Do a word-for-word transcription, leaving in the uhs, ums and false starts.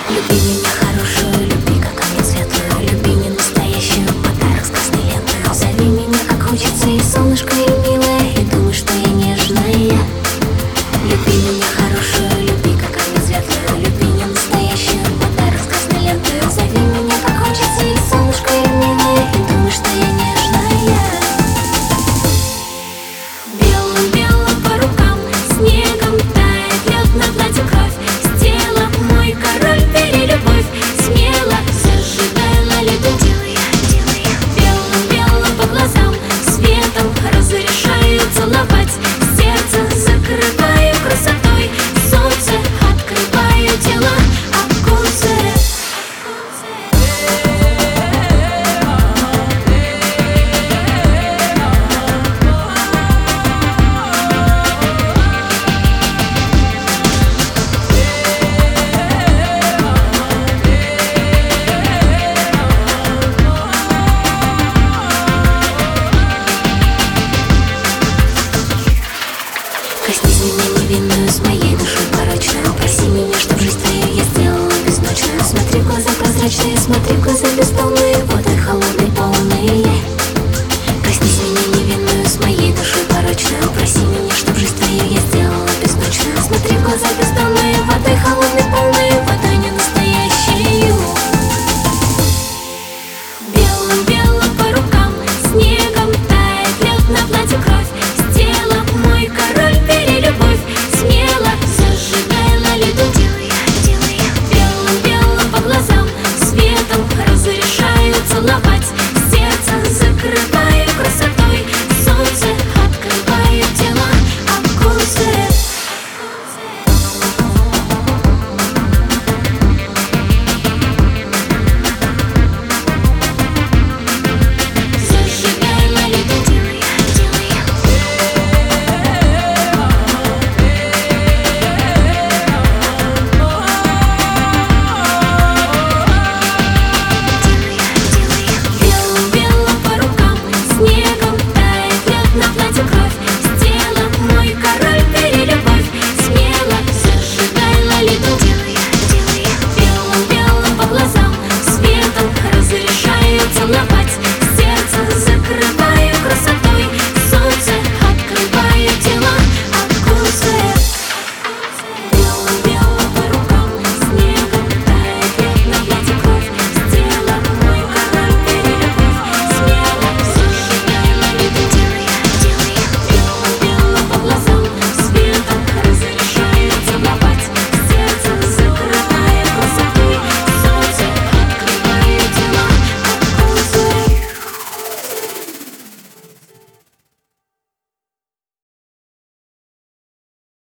Люби меня хорошую, люби как камень светлую, люби не настоящую, подарок с красной лентой. Зови меня как хочется, и солнышко, и милая, и думай, что я нежная. Люби меня хорошую, люби как камень светлую, люби не настоящую, подарок с красной лентой. Зови меня как хочется, и солнышко, и милая, и думай, что я нежная. Белым-белым по рукам снегом тает лед, на платье кровь сделала мой король. Бери любовь смело, зажигай на лету. Делай я, делай я. Белым-белым по глазам светом разрешаю целовать. Сердце закрываю красотой, солнце открываю тело, оконце. Коснись меня невинную, с моей душой порочную. Проси меня, чтоб жизнь твою я сделала безночную. Смотри в глаза прозрачные, смотри в глаза бездонные.